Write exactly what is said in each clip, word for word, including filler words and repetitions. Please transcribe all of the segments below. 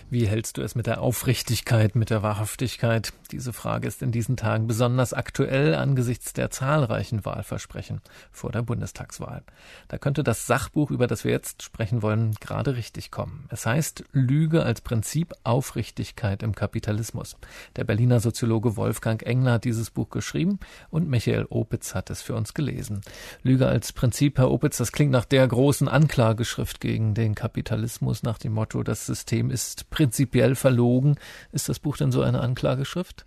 Wie hältst du es mit der Aufrichtigkeit, mit der Wahrhaftigkeit? Diese Frage ist in diesen Tagen besonders aktuell angesichts der zahlreichen Wahlversprechen vor der Bundestagswahl. Da könnte das Sachbuch, über das wir jetzt sprechen wollen, gerade richtig kommen. Es heißt Lüge als Prinzip, Aufrichtigkeit im Kapitalismus. Der Berliner Soziologe Wolfgang Engler hat dieses Buch geschrieben und Michael Opitz hat es für uns gelesen. Lüge als Prinzip, Herr Opitz, das klingt nach der großen Anklageschrift gegen den Kapitalismus, nach dem Motto, das System ist prinzipiell verlogen. Ist das Buch denn so eine Anklageschrift?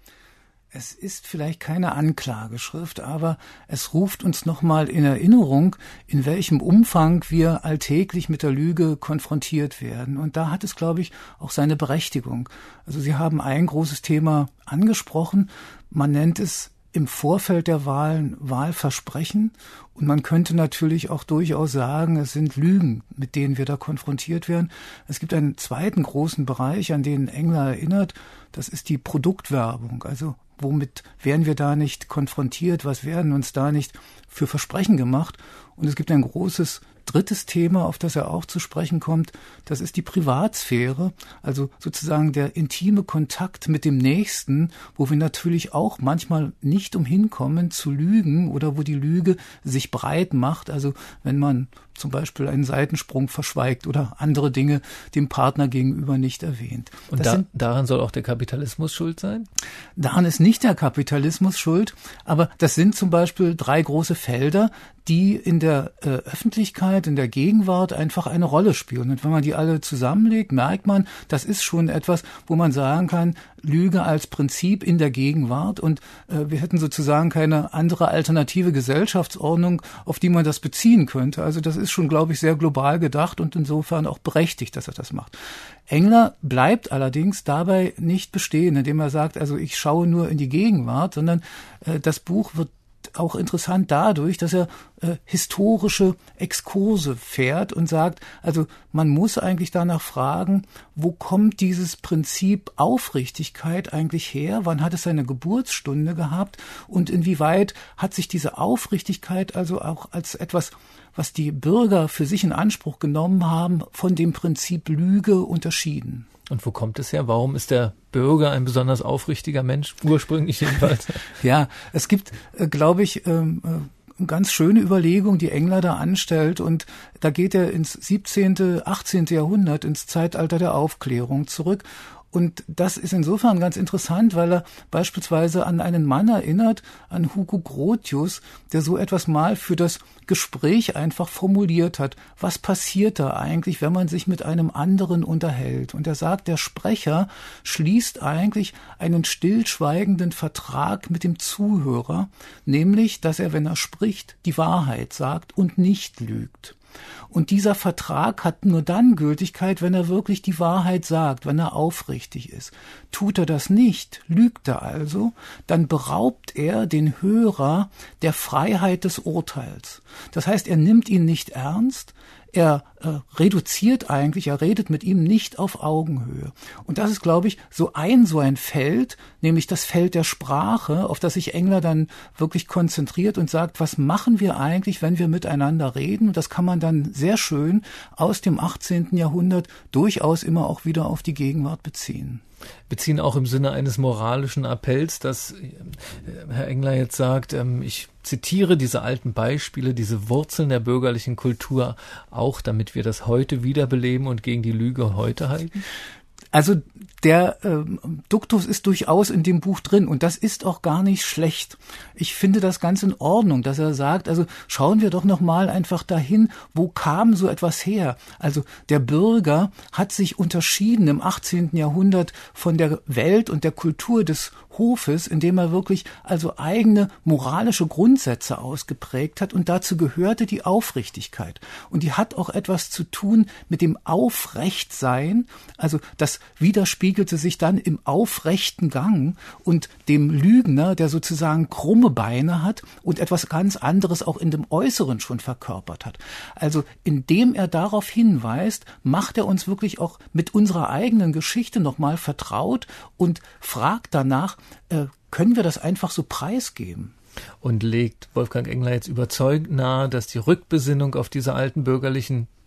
Es ist vielleicht keine Anklageschrift, aber es ruft uns nochmal in Erinnerung, in welchem Umfang wir alltäglich mit der Lüge konfrontiert werden. Und da hat es, glaube ich, auch seine Berechtigung. Also Sie haben ein großes Thema angesprochen. Man nennt es im Vorfeld der Wahlen Wahlversprechen. Und man könnte natürlich auch durchaus sagen, es sind Lügen, mit denen wir da konfrontiert werden. Es gibt einen zweiten großen Bereich, an den Engler erinnert. Das ist die Produktwerbung. Also womit werden wir da nicht konfrontiert? Was werden uns da nicht für Versprechen gemacht? Und es gibt ein großes drittes Thema, auf das er auch zu sprechen kommt. Das ist die Privatsphäre, also sozusagen der intime Kontakt mit dem Nächsten, wo wir natürlich auch manchmal nicht umhin kommen zu lügen oder wo die Lüge sich breit macht. Also wenn man zum Beispiel einen Seitensprung verschweigt oder andere Dinge dem Partner gegenüber nicht erwähnt. Und da, sind, daran soll auch der Kapitalismus schuld sein? Daran ist nicht der Kapitalismus schuld, aber das sind zum Beispiel drei große Felder, die in der äh, Öffentlichkeit, in der Gegenwart einfach eine Rolle spielen. Und wenn man die alle zusammenlegt, merkt man, das ist schon etwas, wo man sagen kann, Lüge als Prinzip in der Gegenwart. Und äh, wir hätten sozusagen keine andere alternative Gesellschaftsordnung, auf die man das beziehen könnte. Also das ist schon, glaube ich, sehr global gedacht und insofern auch berechtigt, dass er das macht. Engler bleibt allerdings dabei nicht bestehen, indem er sagt, also ich schaue nur in die Gegenwart, sondern äh, das Buch wird auch interessant dadurch, dass er äh, historische Exkurse fährt und sagt, also man muss eigentlich danach fragen, wo kommt dieses Prinzip Aufrichtigkeit eigentlich her? Wann hat es seine Geburtsstunde gehabt? Und inwieweit hat sich diese Aufrichtigkeit also auch als etwas, was die Bürger für sich in Anspruch genommen haben, von dem Prinzip Lüge unterschieden? Und wo kommt es her? Warum ist der Bürger ein besonders aufrichtiger Mensch, ursprünglich jedenfalls? Ja, es gibt, äh, glaube ich, ähm, äh, ganz schöne Überlegung, die Engler da anstellt. Und da geht er ins siebzehnten, achtzehnten Jahrhundert, ins Zeitalter der Aufklärung zurück. Und das ist insofern ganz interessant, weil er beispielsweise an einen Mann erinnert, an Hugo Grotius, der so etwas mal für das Gespräch einfach formuliert hat. Was passiert da eigentlich, wenn man sich mit einem anderen unterhält? Und er sagt, der Sprecher schließt eigentlich einen stillschweigenden Vertrag mit dem Zuhörer, nämlich, dass er, wenn er spricht, die Wahrheit sagt und nicht lügt. Und dieser Vertrag hat nur dann Gültigkeit, wenn er wirklich die Wahrheit sagt, wenn er aufrichtig ist. Tut er das nicht, lügt er also, dann beraubt er den Hörer der Freiheit des Urteils. Das heißt, er nimmt ihn nicht ernst, er äh, reduziert eigentlich, er redet mit ihm nicht auf Augenhöhe. Und das ist, glaube ich, so ein so ein Feld, nämlich das Feld der Sprache, auf das sich Engler dann wirklich konzentriert und sagt, was machen wir eigentlich, wenn wir miteinander reden? Und das kann man dann sehr schön aus dem achtzehnten Jahrhundert durchaus immer auch wieder auf die Gegenwart beziehen. Beziehen auch im Sinne eines moralischen Appells, dass Herr Engler jetzt sagt, ich zitiere diese alten Beispiele, diese Wurzeln der bürgerlichen Kultur auch, damit wir das heute wiederbeleben und gegen die Lüge heute halten? Also der äh, Duktus ist durchaus in dem Buch drin und das ist auch gar nicht schlecht. Ich finde das ganz in Ordnung, dass er sagt, also schauen wir doch noch mal einfach dahin, wo kam so etwas her? Also der Bürger hat sich unterschieden im achtzehnten Jahrhundert von der Welt und der Kultur des Hofes, indem er wirklich also eigene moralische Grundsätze ausgeprägt hat und dazu gehörte die Aufrichtigkeit. Und die hat auch etwas zu tun mit dem Aufrechtsein, also das widerspiegelte sich dann im aufrechten Gang und dem Lügner, der sozusagen krumme Beine hat und etwas ganz anderes auch in dem Äußeren schon verkörpert hat. Also indem er darauf hinweist, macht er uns wirklich auch mit unserer eigenen Geschichte nochmal vertraut und fragt danach, äh, können wir das einfach so preisgeben? Und legt Wolfgang Engler jetzt überzeugend nahe, dass die Rückbesinnung auf diese alten bürgerlichen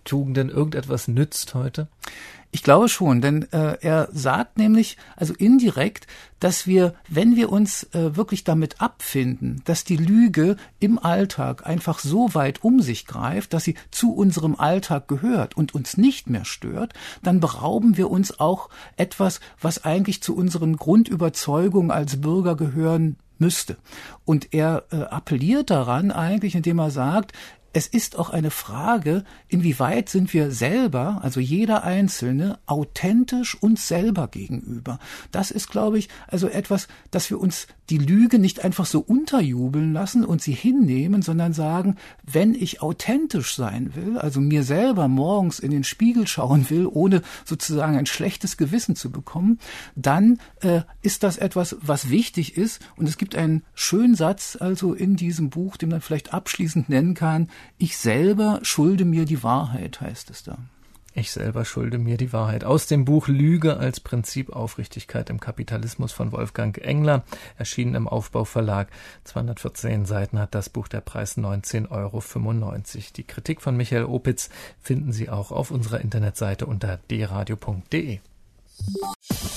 Tugenden irgendetwas nützt heute? Ich glaube schon, denn äh, er sagt nämlich, also indirekt, dass wir, wenn wir uns äh, wirklich damit abfinden, dass die Lüge im Alltag einfach so weit um sich greift, dass sie zu unserem Alltag gehört und uns nicht mehr stört, dann berauben wir uns auch etwas, was eigentlich zu unseren Grundüberzeugungen als Bürger gehören müsste. Und er äh, appelliert daran eigentlich, indem er sagt, es ist auch eine Frage, inwieweit sind wir selber, also jeder Einzelne, authentisch uns selber gegenüber. Das ist, glaube ich, also etwas, dass wir uns die Lüge nicht einfach so unterjubeln lassen und sie hinnehmen, sondern sagen, wenn ich authentisch sein will, also mir selber morgens in den Spiegel schauen will, ohne sozusagen ein schlechtes Gewissen zu bekommen, dann äh, ist das etwas, was wichtig ist. Und es gibt einen schönen Satz also in diesem Buch, den man vielleicht abschließend nennen kann: Ich selber schulde mir die Wahrheit, heißt es da. Ich selber schulde mir die Wahrheit. Aus dem Buch Lüge als Prinzip Aufrichtigkeit im Kapitalismus von Wolfgang Engler, erschienen im Aufbau Verlag. zweihundertvierzehn Seiten hat das Buch, der Preis neunzehn Euro fünfundneunzig. Die Kritik von Michael Opitz finden Sie auch auf unserer Internetseite unter d radio punkt d e.